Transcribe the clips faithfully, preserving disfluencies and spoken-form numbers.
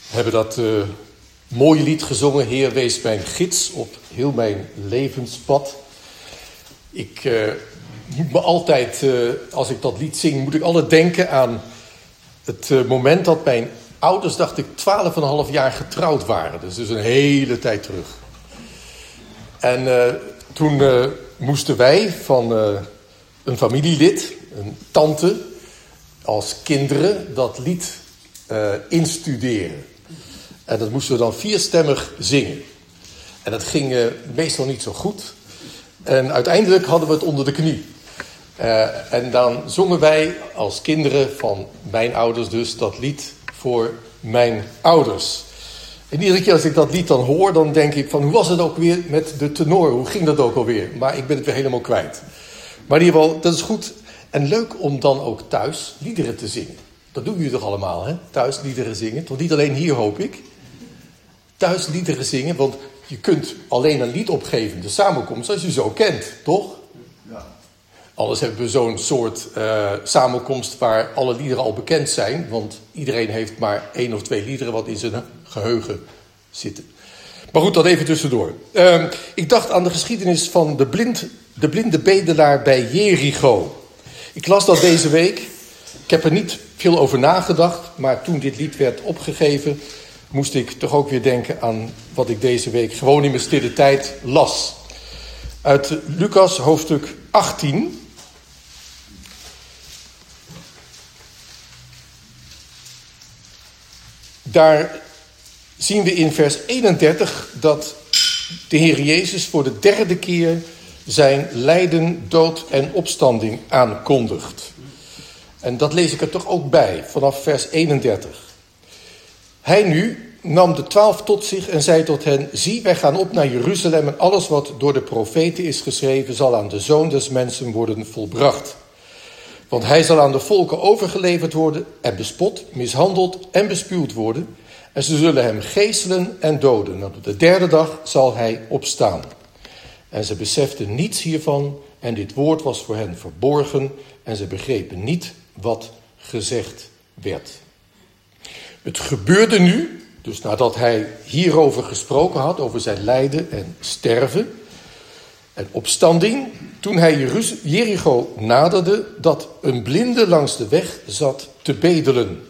We hebben dat uh, mooie lied gezongen. Heer, wees mijn gids op heel mijn levenspad. Ik uh, moet me altijd, uh, als ik dat lied zing, moet ik altijd denken aan het uh, moment dat mijn ouders, dacht ik, twaalf en een half jaar getrouwd waren. Dus, dus een hele tijd terug. En uh, toen uh, moesten wij van uh, een familielid, een tante, als kinderen dat lied uh, instuderen. En dat moesten we dan vierstemmig zingen. En dat ging uh, meestal niet zo goed. En uiteindelijk hadden we het onder de knie. Uh, en dan zongen wij als kinderen van mijn ouders dus dat lied voor mijn ouders. En iedere keer als ik dat lied dan hoor, dan denk ik van, hoe was het ook weer met de tenor? Hoe ging dat ook alweer? Maar ik ben het weer helemaal kwijt. Maar in ieder geval, dat is goed en leuk om dan ook thuis liederen te zingen. Dat doen jullie toch allemaal, hè? Thuis liederen zingen. Toch niet alleen hier, hoop ik. Thuis liederen zingen, want je kunt alleen een lied opgeven, de samenkomst, als je zo kent, toch? Ja. Anders hebben we zo'n soort uh, samenkomst waar alle liederen al bekend zijn, want iedereen heeft maar één of twee liederen wat in zijn geheugen zitten. Maar goed, dat even tussendoor. Uh, ik dacht aan de geschiedenis van de, blind, de blinde bedelaar bij Jericho. Ik las dat deze week. Ik heb er niet veel over nagedacht, maar toen dit lied werd opgegeven, moest ik toch ook weer denken aan wat ik deze week gewoon in mijn stille tijd las. Uit Lucas hoofdstuk achttien. Daar zien we in vers eenendertig dat de Heer Jezus voor de derde keer zijn lijden, dood en opstanding aankondigt. En dat lees ik er toch ook bij, vanaf vers eenendertig. Hij nu nam de twaalf tot zich en zei tot hen: zie, wij gaan op naar Jeruzalem en alles wat door de profeten is geschreven zal aan de Zoon des Mensen worden volbracht. Want hij zal aan de volken overgeleverd worden en bespot, mishandeld en bespuwd worden. En ze zullen hem geeselen en doden. En op de derde dag zal hij opstaan. En ze beseften niets hiervan en dit woord was voor hen verborgen en ze begrepen niet wat gezegd werd. Het gebeurde nu, dus nadat hij hierover gesproken had, over zijn lijden en sterven en opstanding, toen hij Jericho naderde, dat een blinde langs de weg zat te bedelen.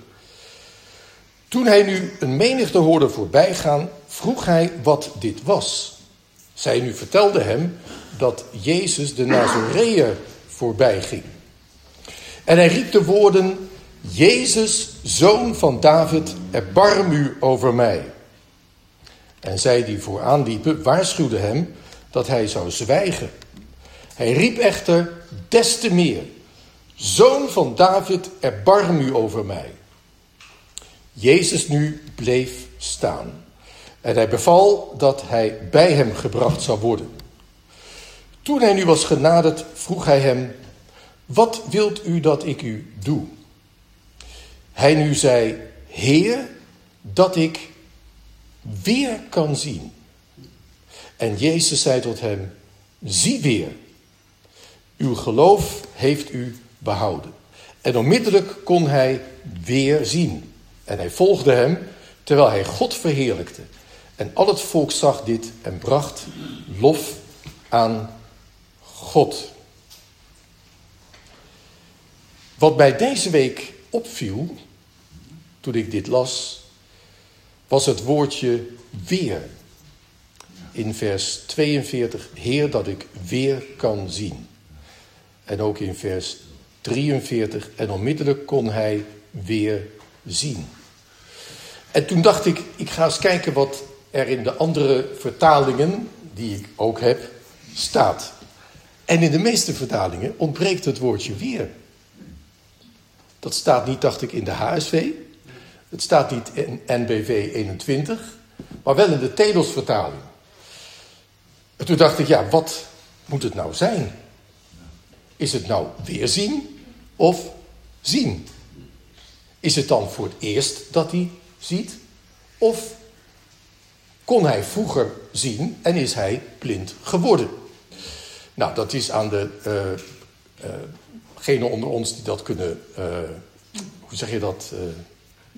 Toen hij nu een menigte hoorde voorbijgaan, vroeg hij wat dit was. Zij nu vertelde hem dat Jezus de Nazoreër voorbij ging. En hij riep de woorden: Jezus, zoon van David, erbarm u over mij. En zij die vooraan liepen, waarschuwden hem dat hij zou zwijgen. Hij riep echter des te meer: Zoon van David, erbarm u over mij. Jezus nu bleef staan. En hij beval dat hij bij hem gebracht zou worden. Toen hij nu was genaderd, vroeg hij hem: wat wilt u dat ik u doe? Hij nu zei: Heer, dat ik weer kan zien. En Jezus zei tot hem: zie weer. Uw geloof heeft u behouden. En onmiddellijk kon hij weer zien. En hij volgde hem, terwijl hij God verheerlijkte. En al het volk zag dit en bracht lof aan God. Wat mij deze week opviel, toen ik dit las, was het woordje weer. In vers tweeënveertig, Heer, dat ik weer kan zien. En ook in vers drieënveertig, en onmiddellijk kon hij weer zien. En toen dacht ik, ik ga eens kijken wat er in de andere vertalingen, die ik ook heb, staat. En in de meeste vertalingen ontbreekt het woordje weer. Dat staat niet, dacht ik, in de H S V. Het staat niet in N B V eenentwintig, maar wel in de Telos-vertaling. En toen dacht ik, ja, wat moet het nou zijn? Is het nou weerzien of zien? Is het dan voor het eerst dat hij ziet? Of kon hij vroeger zien en is hij blind geworden? Nou, dat is aan de uh, uh, degenen onder ons die dat kunnen, uh, hoe zeg je dat, uh,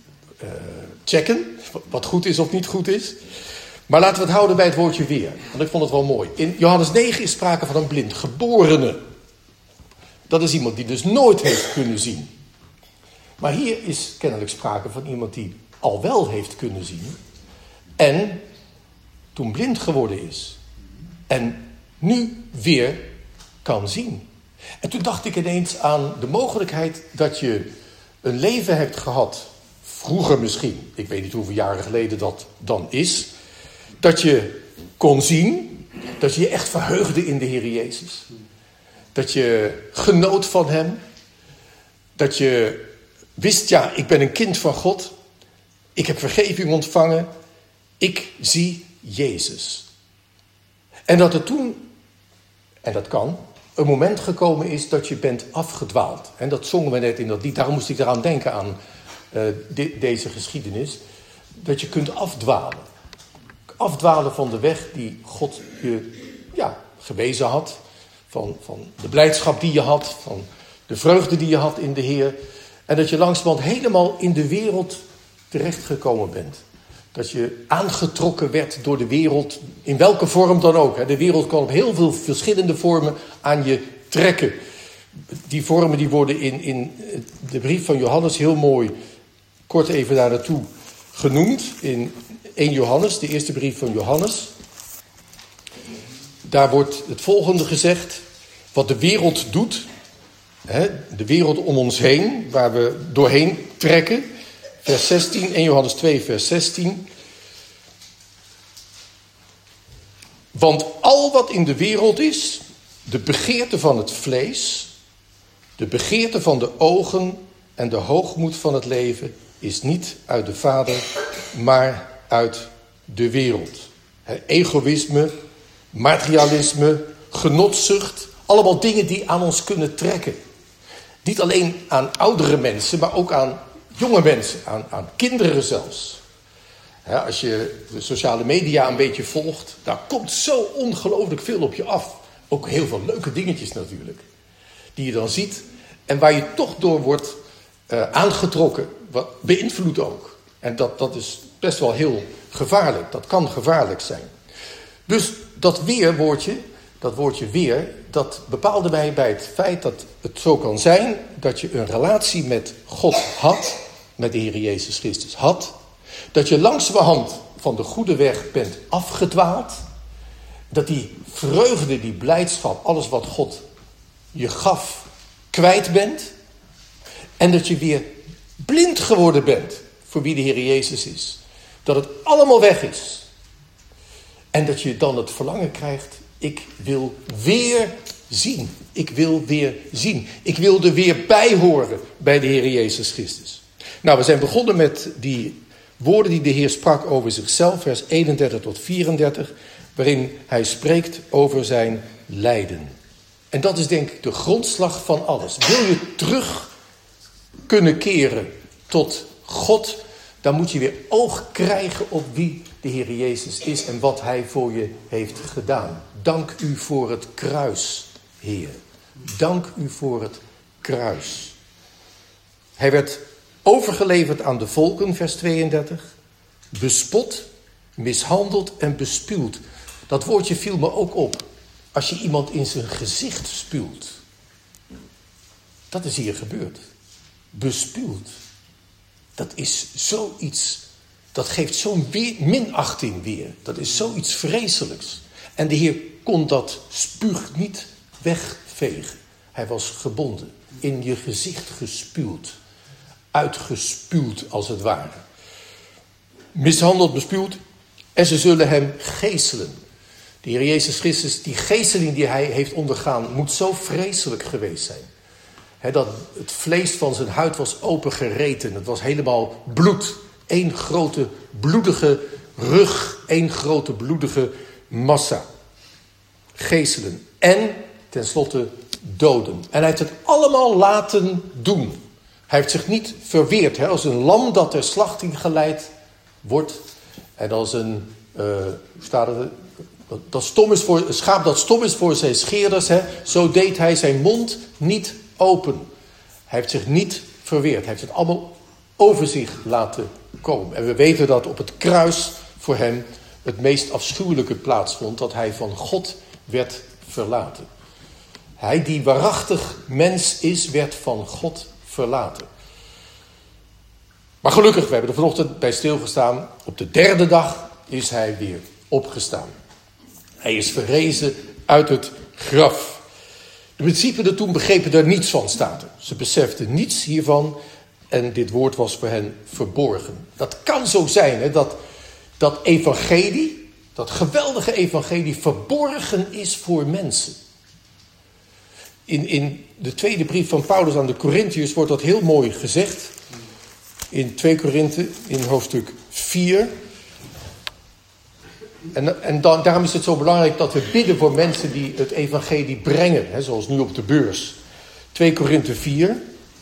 uh, checken wat goed is of niet goed is. Maar laten we het houden bij het woordje weer. Want ik vond het wel mooi. In Johannes negen is sprake van een blindgeborene. Dat is iemand die dus nooit heeft kunnen zien. Maar hier is kennelijk sprake van iemand die al wel heeft kunnen zien. En toen blind geworden is. En nu weer kan zien. En toen dacht ik ineens aan de mogelijkheid dat je een leven hebt gehad. Vroeger misschien. Ik weet niet hoeveel jaren geleden dat dan is. Dat je kon zien. Dat je je echt verheugde in de Heer Jezus. Dat je genoot van hem. Dat je wist, ja, ik ben een kind van God. Ik heb vergeving ontvangen. Ik zie Jezus. En dat er toen, en dat kan, een moment gekomen is dat je bent afgedwaald. En dat zongen we net in dat lied. Daarom moest ik eraan denken aan uh, de, deze geschiedenis. Dat je kunt afdwalen. Afdwalen van de weg die God je ja, gewezen had. Van, van de blijdschap die je had. Van de vreugde die je had in de Heer. En dat je langzamerhand helemaal in de wereld terechtgekomen bent. Dat je aangetrokken werd door de wereld, in welke vorm dan ook. De wereld kan op heel veel verschillende vormen aan je trekken. Die vormen die worden in, in de brief van Johannes heel mooi, kort even daar naartoe, genoemd. In eerste Johannes, de eerste brief van Johannes. Daar wordt het volgende gezegd. Wat de wereld doet, de wereld om ons heen, waar we doorheen trekken. Vers zestien, eerste Johannes twee, vers zestien. Want al wat in de wereld is, de begeerte van het vlees, de begeerte van de ogen en de hoogmoed van het leven, is niet uit de Vader, maar uit de wereld. He, egoïsme, materialisme, genotzucht, allemaal dingen die aan ons kunnen trekken. Niet alleen aan oudere mensen, maar ook aan jonge mensen, aan, aan kinderen zelfs. He, als je de sociale media een beetje volgt, daar komt zo ongelooflijk veel op je af. Ook heel veel leuke dingetjes natuurlijk. Die je dan ziet en waar je toch door wordt uh, aangetrokken. Wat beïnvloedt ook. En dat, dat is best wel heel gevaarlijk. Dat kan gevaarlijk zijn. Dus dat weerwoordje, dat woordje weer, dat bepaalde mij bij het feit dat het zo kan zijn dat je een relatie met God had, met de Heer Jezus Christus had, dat je langzamerhand van de goede weg bent afgedwaald, dat die vreugde, die blijdschap, alles wat God je gaf, kwijt bent, en dat je weer blind geworden bent voor wie de Heer Jezus is. Dat het allemaal weg is. En dat je dan het verlangen krijgt, ik wil weer zien. Ik wil weer zien. Ik wil er weer bij horen bij de Heer Jezus Christus. Nou, we zijn begonnen met die woorden die de Heer sprak over zichzelf, vers eenendertig tot vierendertig, waarin hij spreekt over zijn lijden. En dat is denk ik de grondslag van alles. Wil je terug kunnen keren tot God, dan moet je weer oog krijgen op wie de Heer Jezus is en wat hij voor je heeft gedaan. Dank u voor het kruis, Heer. Dank u voor het kruis. Hij werd overgeleverd aan de volken, vers tweeëndertig. Bespot, mishandeld en bespuwd. Dat woordje viel me ook op. Als je iemand in zijn gezicht spuwt. Dat is hier gebeurd. Bespuwd. Dat is zoiets, dat geeft zo'n weer, minachting weer. Dat is zoiets vreselijks. En de Heer kon dat spuug niet wegvegen. Hij was gebonden, in je gezicht gespuwd. Uitgespuwd als het ware. Mishandeld, bespuwd. En ze zullen hem geeselen. De Heer Jezus Christus, die geeseling die hij heeft ondergaan, moet zo vreselijk geweest zijn. He, dat het vlees van zijn huid was opengereten. Het was helemaal bloed. Eén grote bloedige rug. Één grote bloedige massa. Geeselen. En tenslotte doden. En hij heeft het allemaal laten doen. Hij heeft zich niet verweerd. He, als een lam dat ter slachting geleid wordt. En als een, uh, hoe staat het, dat stom is voor, een schaap dat stom is voor zijn scheerders. He, zo deed hij zijn mond niet open. Hij heeft zich niet verweerd. Hij heeft het allemaal over zich laten komen. En we weten dat op het kruis voor hem het meest afschuwelijke plaatsvond, dat hij van God werd verlaten. Hij die waarachtig mens is, werd van God verlaten. Maar gelukkig, we hebben er vanochtend bij stilgestaan, op de derde dag is hij weer opgestaan. Hij is verrezen uit het graf. De discipelen toen begrepen er niets van, staat er. Ze beseften niets hiervan en dit woord was voor hen verborgen. Dat kan zo zijn, hè, dat dat evangelie, dat geweldige evangelie, verborgen is voor mensen. In, in de tweede brief van Paulus aan de Korintiërs wordt dat heel mooi gezegd. In twee Korinthe, in hoofdstuk vier. En, en dan, daarom is het zo belangrijk dat we bidden voor mensen die het evangelie brengen. Hè, zoals nu op de beurs. twee Korinthe vier.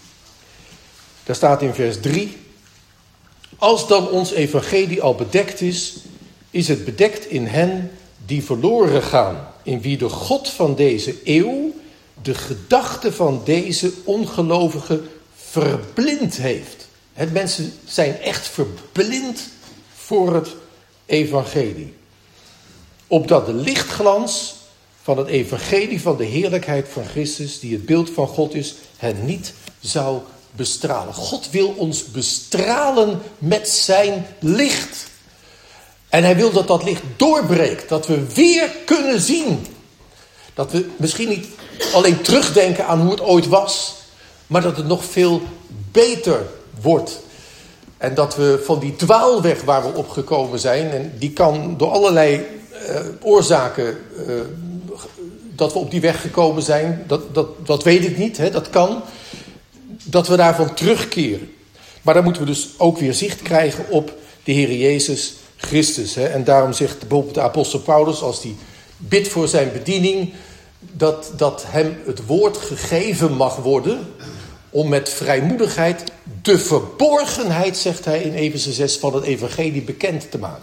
Daar staat in vers drie. Als dan ons evangelie al bedekt is, is het bedekt in hen die verloren gaan. In wie de God van deze eeuw de gedachte van deze ongelovigen verblind heeft. Het mensen zijn echt verblind voor het evangelie. Opdat de lichtglans van het evangelie van de heerlijkheid van Christus, die het beeld van God is, hen niet zou bestralen. God wil ons bestralen met zijn licht. En hij wil dat dat licht doorbreekt. Dat we weer kunnen zien. Dat we misschien niet alleen terugdenken aan hoe het ooit was, maar dat het nog veel beter wordt. En dat we van die dwaalweg waar we op gekomen zijn, en die kan door allerlei uh, oorzaken, uh, dat we op die weg gekomen zijn, dat, dat, dat weet ik niet, hè, dat kan. Dat we daarvan terugkeren. Maar dan moeten we dus ook weer zicht krijgen op de Heer Jezus Christus. Hè. En daarom zegt bijvoorbeeld de apostel Paulus, als hij bidt voor zijn bediening, dat, dat hem het woord gegeven mag worden om met vrijmoedigheid de verborgenheid, zegt hij in Efeze zes, van het evangelie bekend te maken.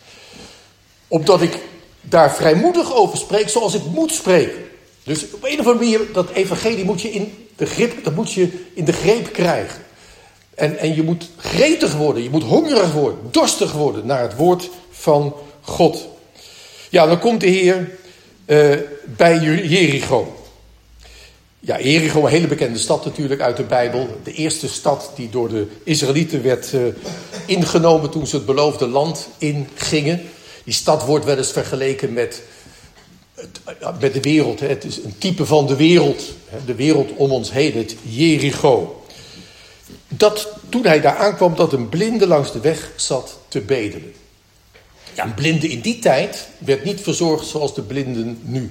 Opdat ik daar vrijmoedig over spreek zoals ik moet spreken. Dus op een of andere manier, dat evangelie moet je in de grip, dat moet je in de greep krijgen. En, en je moet gretig worden, je moet hongerig worden, dorstig worden naar het woord van God. Ja, dan komt de Heer uh, bij Jericho. Ja, Jericho, een hele bekende stad natuurlijk uit de Bijbel. De eerste stad die door de Israëlieten werd uh, ingenomen toen ze het beloofde land ingingen. Die stad wordt wel eens vergeleken met, met de wereld. Hè. Het is een type van de wereld. Hè. De wereld om ons heen, het Jericho. Dat toen hij daar aankwam, dat een blinde langs de weg zat te bedelen. Ja, een blinde in die tijd werd niet verzorgd zoals de blinden nu.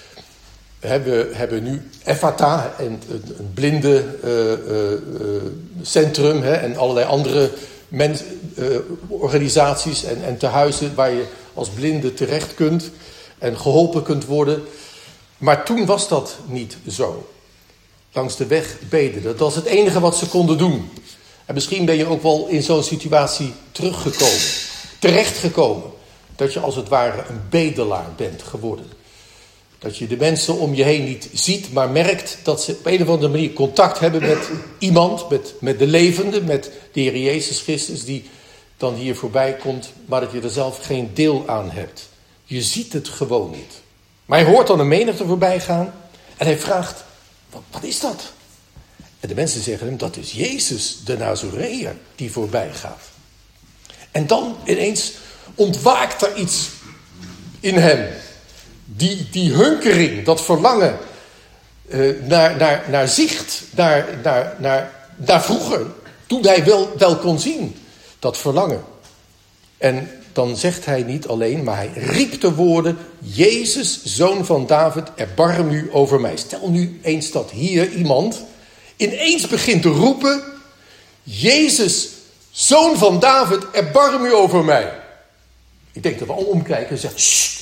We hebben nu Ephata, een, een blinde uh, uh, centrum, hè, en allerlei andere mens, uh, organisaties en, en tehuizen waar je als blinde terecht kunt en geholpen kunt worden. Maar toen was dat niet zo. Langs de weg bedelen, dat was het enige wat ze konden doen. En misschien ben je ook wel in zo'n situatie teruggekomen, terechtgekomen. Dat je als het ware een bedelaar bent geworden. Dat je de mensen om je heen niet ziet, maar merkt dat ze op een of andere manier contact hebben met iemand, met, met de levende, met de Heer Jezus Christus, die dan hier voorbij komt, maar dat je er zelf geen deel aan hebt. Je ziet het gewoon niet. Maar hij hoort dan een menigte voorbij gaan en hij vraagt, wat, wat is dat? En de mensen zeggen hem, dat is Jezus, de Nazoreër, die voorbij gaat. En dan ineens ontwaakt er iets in hem. Die, die hunkering, dat verlangen uh, naar, naar, naar zicht, naar, naar, naar, naar vroeger, toen hij wel, wel kon zien, dat verlangen. En dan zegt hij niet alleen, maar hij riep de woorden, Jezus, zoon van David, erbarm u over mij. Stel nu eens dat hier iemand ineens begint te roepen, Jezus, zoon van David, erbarm u over mij. Ik denk dat we al omkijken en zeggen, sst.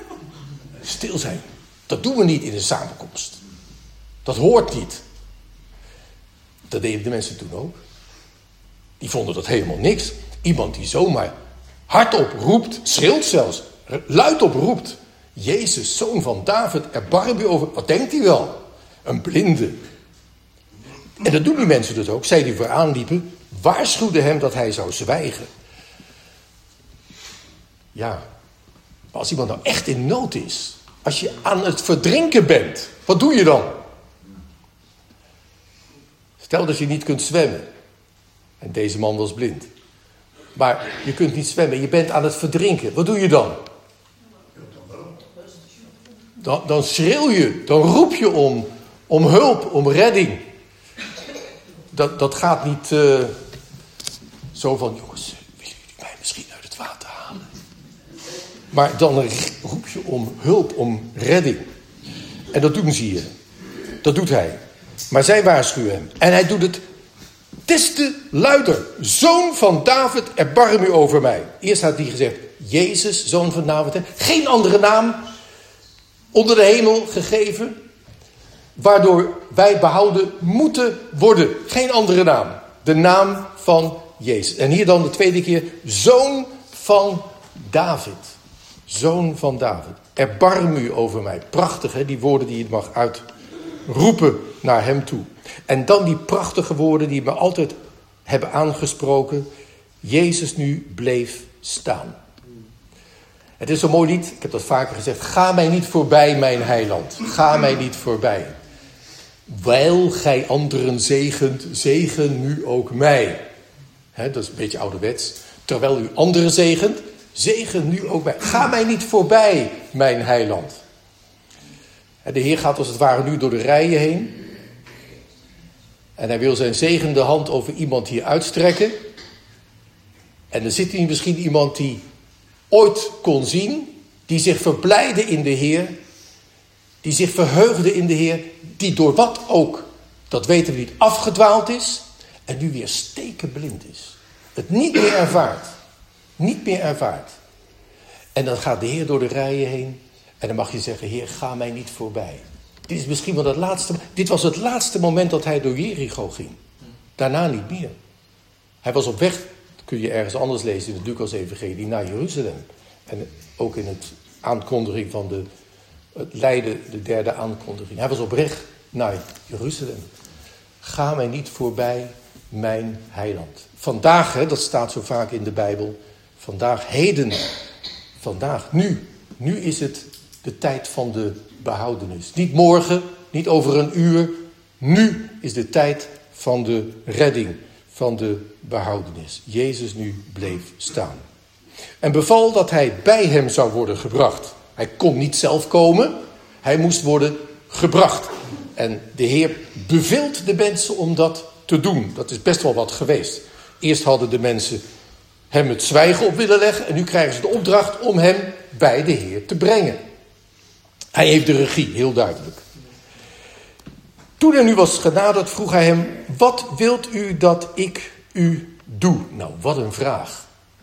Stil zijn. Dat doen we niet in een samenkomst. Dat hoort niet. Dat deden de mensen toen ook. Die vonden dat helemaal niks. Iemand die zomaar hardop roept, schreeuwt zelfs, luidop roept. Jezus, zoon van David, erbarm u over. Wat denkt hij wel? Een blinde. En dat doen die mensen dus ook. Zij die vooraan liepen, waarschuwde hem dat hij zou zwijgen. Ja, maar als iemand nou echt in nood is, als je aan het verdrinken bent, wat doe je dan? Stel dat je niet kunt zwemmen. En deze man was blind. Maar je kunt niet zwemmen, je bent aan het verdrinken. Wat doe je dan? Dan, dan schreeuw je, dan roep je om, om hulp, om redding. Dat, dat gaat niet uh, zo van, jongens, willen jullie mij misschien uit het water halen? Maar dan roep je om hulp, om redding. En dat doen ze hier. Dat doet hij. Maar zij waarschuwen hem. En hij doet het des te luider. Zoon van David, erbarm u over mij. Eerst had hij gezegd, Jezus, zoon van David. Geen andere naam onder de hemel gegeven, waardoor wij behouden moeten worden. Geen andere naam. De naam van Jezus. En hier dan de tweede keer, zoon van David. Zoon van David. Erbarm u over mij. Prachtig, hè? Die woorden die je mag uitroepen naar hem toe. En dan die prachtige woorden die me altijd hebben aangesproken. Jezus nu bleef staan. Het is zo mooi lied, ik heb dat vaker gezegd. Ga mij niet voorbij, mijn heiland. Ga mij niet voorbij. Wijl gij anderen zegent, zegen nu ook mij. He, dat is een beetje ouderwets. Terwijl u anderen zegent, zegen nu ook mij. Ga mij niet voorbij, mijn heiland. En de Heer gaat als het ware nu door de rijen heen. En hij wil zijn zegende hand over iemand hier uitstrekken. En er zit hier misschien iemand die ooit kon zien, die zich verblijde in de Heer, die zich verheugde in de Heer, die door wat ook, dat weten we niet, afgedwaald is en nu weer stekenblind is. Het niet meer ervaart. Niet meer ervaart. En dan gaat de Heer door de rijen heen en dan mag je zeggen, Heer, ga mij niet voorbij. Dit is misschien wel het laatste, dit was het laatste moment dat hij door Jericho ging. Daarna niet meer. Hij was op weg, kun je ergens anders lezen in het Lucas-evangelie, naar Jeruzalem. En ook in het aankondiging van de, het lijden, de derde aankondiging. Hij was op weg naar Jeruzalem. Ga mij niet voorbij, mijn heiland. Vandaag, hè, dat staat zo vaak in de Bijbel. Vandaag, heden. Vandaag, nu. Nu is het de tijd van de behoudenis. Niet morgen, niet over een uur. Nu is de tijd van de redding, van de behoudenis. Jezus nu bleef staan. En beval dat hij bij hem zou worden gebracht. Hij kon niet zelf komen. Hij moest worden gebracht. En de Heer beveelt de mensen om dat te doen. Dat is best wel wat geweest. Eerst hadden de mensen hem het zwijgen op willen leggen. En nu krijgen ze de opdracht om hem bij de Heer te brengen. Hij heeft de regie, heel duidelijk. Toen hij nu was genaderd, vroeg hij hem, wat wilt u dat ik u doe? Nou, wat een vraag.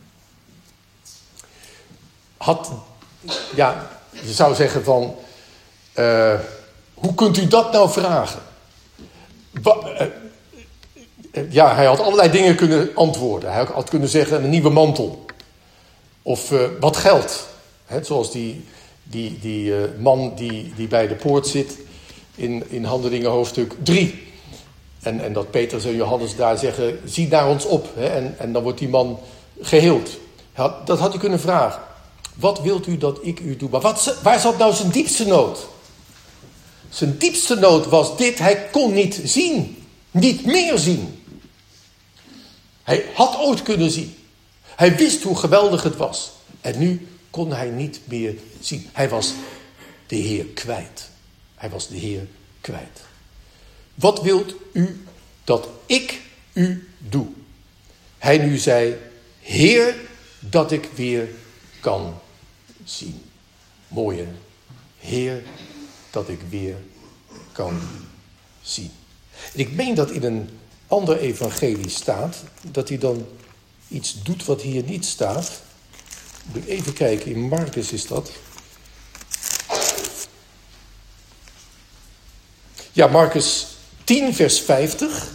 Had, ja, je zou zeggen van, uh, hoe kunt u dat nou vragen? Wa, uh, uh, ja, hij had allerlei dingen kunnen antwoorden. Hij had kunnen zeggen, een nieuwe mantel. Of uh, wat geld. He, zoals die, die, die uh, man die, die bij de poort zit in, in Handelingen hoofdstuk drie. En, en dat Petrus en Johannes daar zeggen, zie naar ons op. He, en, en dan wordt die man geheeld. Had, dat had hij kunnen vragen. Wat wilt u dat ik u doe? Maar wat, waar zat nou zijn diepste nood? Zijn diepste nood was dit. Hij kon niet zien. Niet meer zien. Hij had ooit kunnen zien. Hij wist hoe geweldig het was. En nu kon hij niet meer zien. Hij was de Heer kwijt. Hij was de Heer kwijt. Wat wilt u dat ik u doe? Hij nu zei, Heer, dat ik weer kan zien. Mooi, hè? Heer, dat ik weer kan zien. En ik meen dat in een ander evangelie staat, dat hij dan iets doet wat hier niet staat. Moet ik even kijken, in Marcus is dat. Ja, Marcus tien, vers vijftig.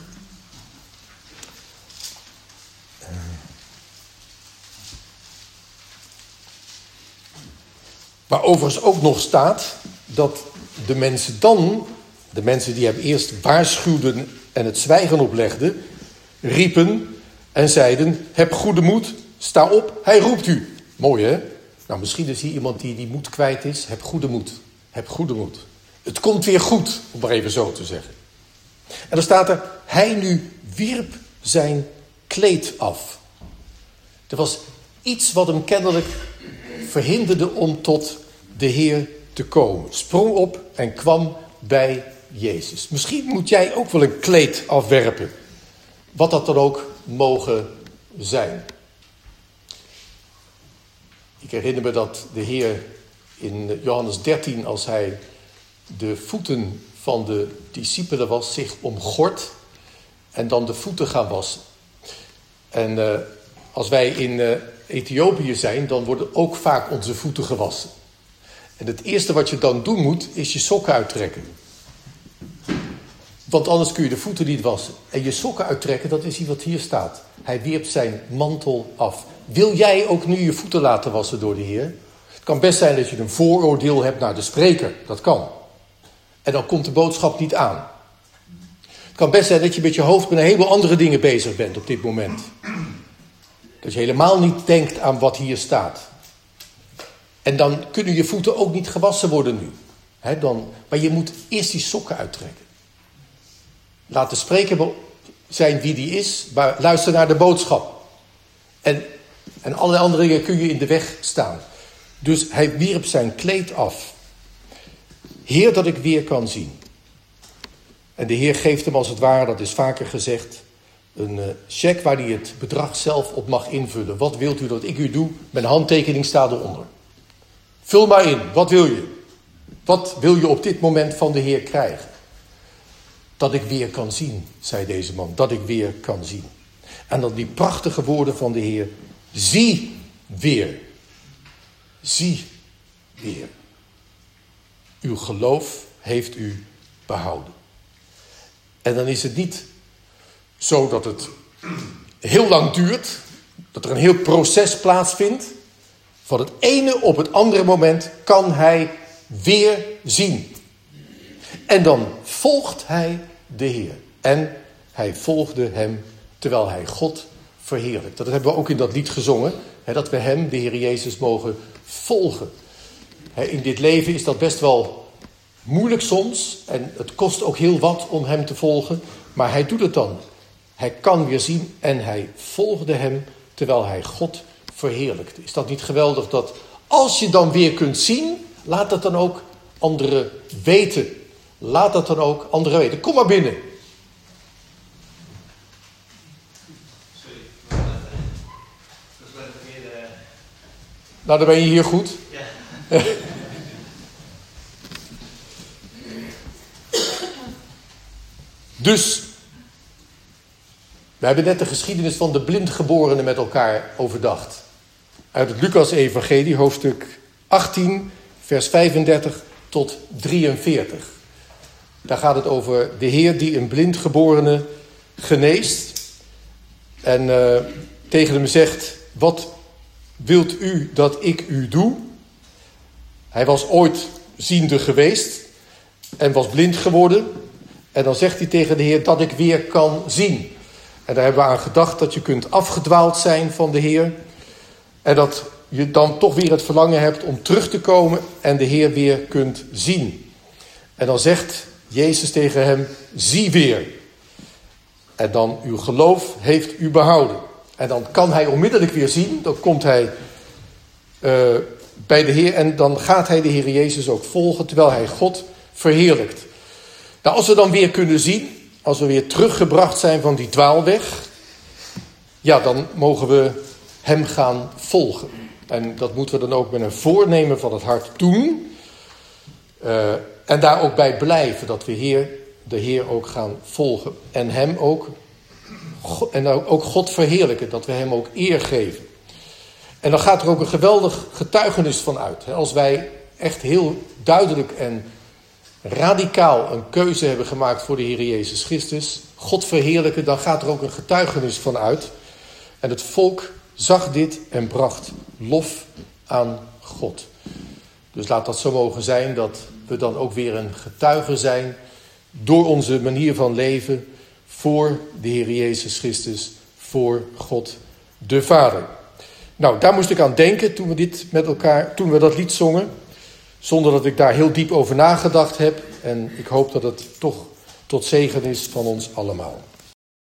Waar overigens ook nog staat dat de mensen dan, de mensen die hem eerst waarschuwden en het zwijgen oplegden, riepen, en zeiden, heb goede moed, sta op, hij roept u. Mooi hè? Nou, misschien is hier iemand die die moed kwijt is. Heb goede moed, heb goede moed. Het komt weer goed, om maar even zo te zeggen. En dan staat er, hij nu wierp zijn kleed af. Er was iets wat hem kennelijk verhinderde om tot de Heer te komen. Sprong op en kwam bij Jezus. Misschien moet jij ook wel een kleed afwerpen. Wat dat dan ook mogen zijn. Ik herinner me dat de Heer in Johannes dertien, als hij de voeten van de discipelen was, zich omgord en dan de voeten gaan wassen. En uh, als wij in uh, Ethiopië zijn, dan worden ook vaak onze voeten gewassen. En het eerste wat je dan doen moet, is je sokken uittrekken. Want anders kun je de voeten niet wassen. En je sokken uittrekken, dat is iets wat hier staat. Hij wierp zijn mantel af. Wil jij ook nu je voeten laten wassen door de Heer? Het kan best zijn dat je een vooroordeel hebt naar de spreker. Dat kan. En dan komt de boodschap niet aan. Het kan best zijn dat je met je hoofd met een heleboel andere dingen bezig bent op dit moment. Dat je helemaal niet denkt aan wat hier staat. En dan kunnen je voeten ook niet gewassen worden nu. He, dan, maar je moet eerst die sokken uittrekken. Laat de spreker zijn wie die is, maar luister naar de boodschap. En, en allerlei andere dingen kun je in de weg staan. Dus hij wierp zijn kleed af. Heer, dat ik weer kan zien. En de Heer geeft hem als het ware, dat is vaker gezegd, een uh, cheque waar hij het bedrag zelf op mag invullen. Wat wilt u dat ik u doe? Mijn handtekening staat eronder. Vul maar in, wat wil je? Wat wil je op dit moment van de Heer krijgen? Dat ik weer kan zien, zei deze man. Dat ik weer kan zien. En dan die prachtige woorden van de Heer. Zie weer. Zie weer. Uw geloof heeft u behouden. En dan is het niet zo dat het heel lang duurt. Dat er een heel proces plaatsvindt. Van het ene op het andere moment kan hij weer zien. En dan volgt hij de Heer. En hij volgde hem terwijl hij God verheerlijkt. Dat hebben we ook in dat lied gezongen. Hè, dat we hem, de Heer Jezus, mogen volgen. Hè, in dit leven is dat best wel moeilijk soms. En het kost ook heel wat om hem te volgen. Maar hij doet het dan. Hij kan weer zien en hij volgde hem terwijl hij God verheerlijkte. Is dat niet geweldig dat als je dan weer kunt zien, laat dat dan ook anderen weten. Laat dat dan ook anderen weten. Kom maar binnen. Sorry. Dat is wel meer de... Nou, dan ben je hier goed. Ja. Dus, we hebben net de geschiedenis van de blindgeborenen met elkaar overdacht. Uit het Lucas-evangelie, hoofdstuk achttien, vers vijfendertig tot drieënveertig. Daar gaat het over de Heer die een blindgeborene geneest. En uh, tegen hem zegt, wat wilt u dat ik u doe? Hij was ooit ziende geweest en was blind geworden. En dan zegt hij tegen de Heer dat ik weer kan zien. En daar hebben we aan gedacht dat je kunt afgedwaald zijn van de Heer. En dat je dan toch weer het verlangen hebt om terug te komen en de Heer weer kunt zien. En dan zegt Jezus tegen hem, zie weer. En dan, uw geloof heeft u behouden. En dan kan hij onmiddellijk weer zien. Dan komt hij uh, bij de Heer en dan gaat hij de Heer Jezus ook volgen terwijl hij God verheerlijkt. Nou, als we dan weer kunnen zien, als we weer teruggebracht zijn van die dwaalweg, ja, dan mogen we hem gaan volgen. En dat moeten we dan ook met een voornemen van het hart doen. Uh, en daar ook bij blijven, dat we Heer, de Heer ook gaan volgen. En hem ook, en ook God verheerlijken, dat we hem ook eer geven. En dan gaat er ook een geweldig getuigenis van uit. Als wij echt heel duidelijk en radicaal een keuze hebben gemaakt voor de Heer Jezus Christus, God verheerlijken, dan gaat er ook een getuigenis van uit. En het volk zag dit en bracht lof aan God. Dus laat dat zo mogen zijn dat we dan ook weer een getuige zijn door onze manier van leven voor de Heer Jezus Christus, voor God de Vader. Nou, daar moest ik aan denken toen we dit met elkaar, toen we dat lied zongen. Zonder dat ik daar heel diep over nagedacht heb. En ik hoop dat het toch tot zegen is van ons allemaal.